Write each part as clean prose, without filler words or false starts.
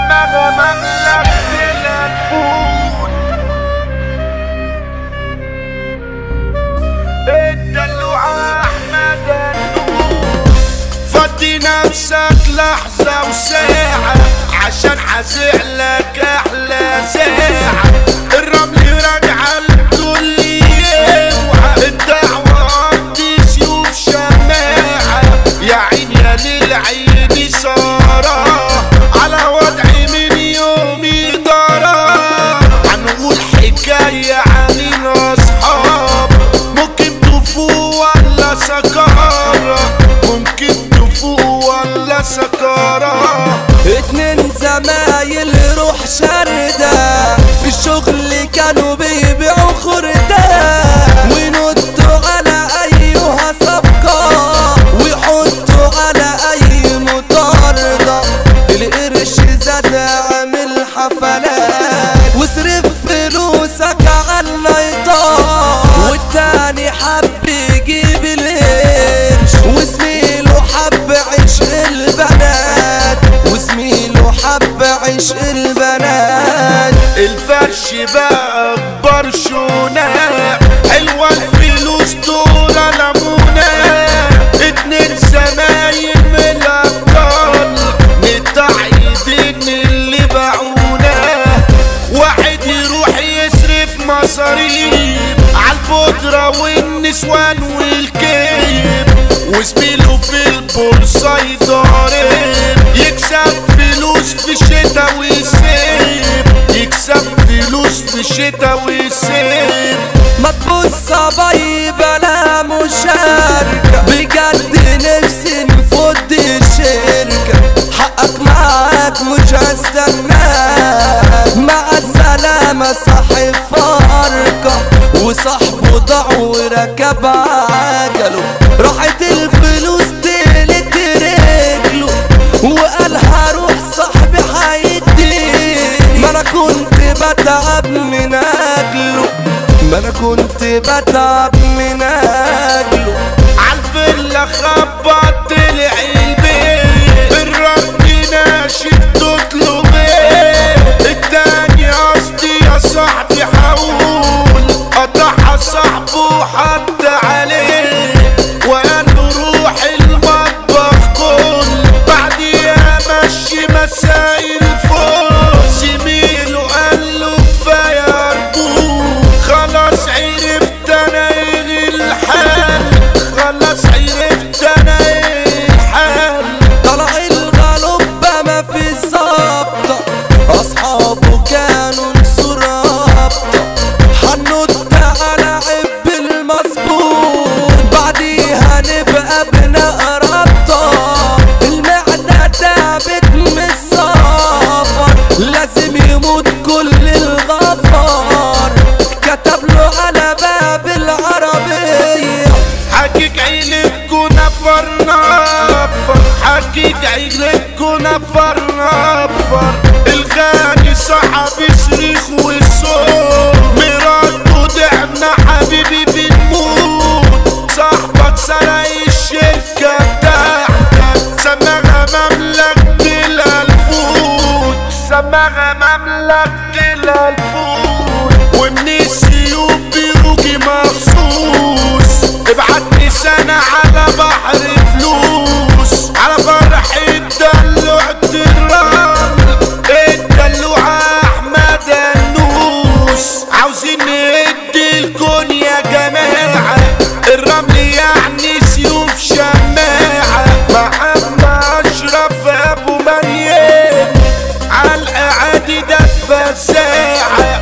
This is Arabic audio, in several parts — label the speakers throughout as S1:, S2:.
S1: سماها مملكة الأنفود. الدلوعة أحمد النور. فضي نفسك لحظة وساعة عشان حزعلك أحلى ساعة. الرمل راجعة لكل يوعى، الدعوة عندي سيوف شماعة. يا عين يا للعين سارة على وضعي من يومي ضرا. هنقول حكاية عن الأصحاب، ممكن تفوق ولا سكارة، ممكن تفوق ولا سكارة.
S2: اتنين زمايل روح شردة في الشغل كانوا بيبيعوا خردة، وينطوا على ايها صفقة ويحطوا على اي مطاردة. القرش زاد عامل حفلات واصرف فلوسك على النيطان، والتاني حب يجيب القرش وزميله حب عشق البنات، وزميله حب عشق البنات.
S1: الفرش بقى اكبر شونة، حلوة الفلوس دول لمونة. اتنين زمايل من الابطال متعيدين اللي باعونا. واحد يروح يصرف مصاريف عالبودرة والنسوان والكيف، وزميله في البورصة يضارب يكسب فلوس في الشتا والصيف، يكسب فلوس في الشتا والصيف.
S2: ما تبص باي بلا مشاركة، بجد نفسي نفض الشركة. حقك معاك مش هستناك، مع السلامة صاحب فاركة، وصاحبه ضاع وركب عجله. راحت الفلوس تلت رجله وقال هروح صاحبي هيديني. ما انا كنت بتعب من اجله، ما انا كنت بتعب من اجله.
S1: عالفيلا خبط طلع البيت، الرد ناشف تطلب ايه. التاني قصدي يا صاحبي حاول، قطعها صاحبه حط عليه وقال له روح المطبخ كل، بعديها مشي مسائل فوق. زميله قال له كفاية أرجوك، خلاص عرفت أنا إيه الحال، خلاص عرفت أنا إيه الحال.
S2: طلع الغلبة ما في ظابطة، أصحابه كانوا نسور رابطة. هنط على عب المظبوط، بعديها نبقى بناء رابطة. المعدة تعبت من السفر، لازم يموت كل الغفار. كتب له على باب العربية
S1: حقيق عيلتكو نفر نفر، حقيق عيلتكو نفر نفر. الغني صاحب يصرخ والصوت، مراته دعنا حبيبي بنموت. صاحبك سرق الشركة بتاعتك، سماها مملكة الأنفود، سماها مملكة الأنفود. ومن السيوف بيروجي مخصوص، ابعتني سنة على بحر فلوس، على فرح الدلوعة الرمل. الدلوعة أحمد النوس. عاوزين نهدي الكون يا جماعة، الرمل يعني سيوف شماعة. محمد أشرف أبو مريم عالقعادي ده فزاعة.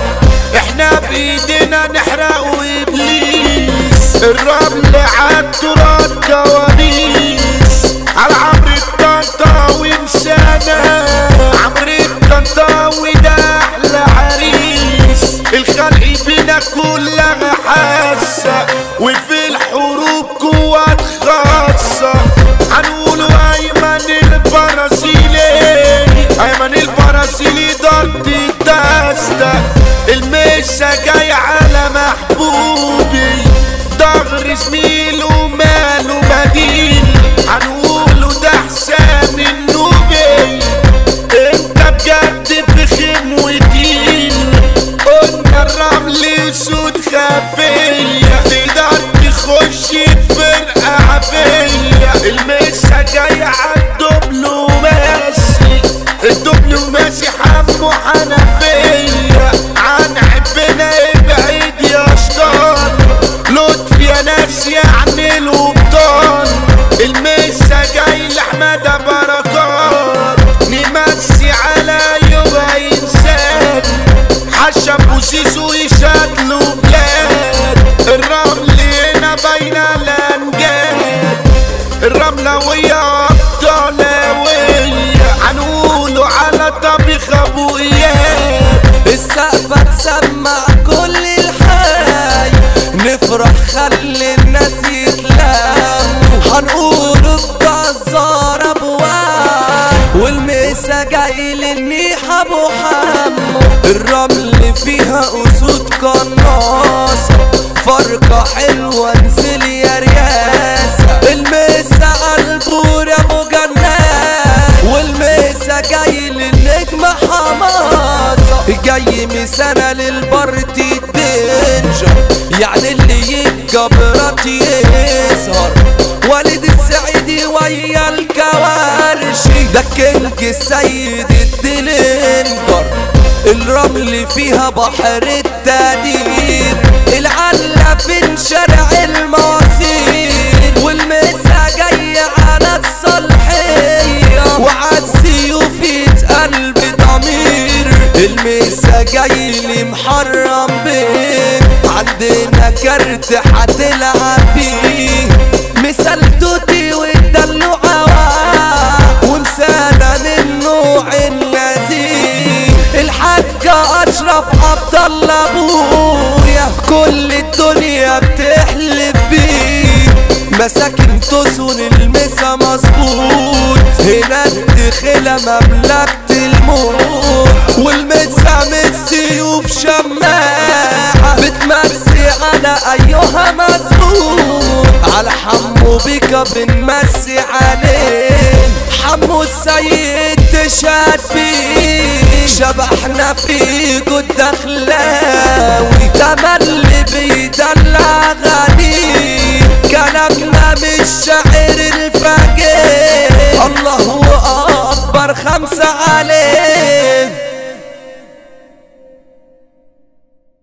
S2: النيحة ابو حمو. الرمل فيها اسود قناصة، فرقة حلوة انزل يا رياسة. المسا عالبور يا ابو جنات، والمسا جاي للنجم حماصة، جاي مسانة للبارتي الدنجر، يعني اللي يتجبرات يسهر. والد السعيدي ويا الكوارشي، ده كينج السيد الدلندر. الرمل فيها بحر التقدير، العلة فين شارع المواسير، والمسا جاي على الصالحية، وعالسيوف قلب ضمير. المسا جاي لي محرم بيه، عندنا كارت هتلعب بيه، مثال توتي والدلوعة ومسانة من نوع النزيه. الحاجة أشرف عبد الله أبويا، كل الدنيا بتحلف بيه، مساكن تسون المسا مظبوط، هنا الدخلة مملكة الموت، والمسا من السيوف شماعة، بتمسي على أيها مظبوط، على حمو بيكا بنمسي عليه، حمو السيد تشهد بيه، شبحنا في جود دخلاوي، تملي بيدلع غني، كلامنا مش شاعر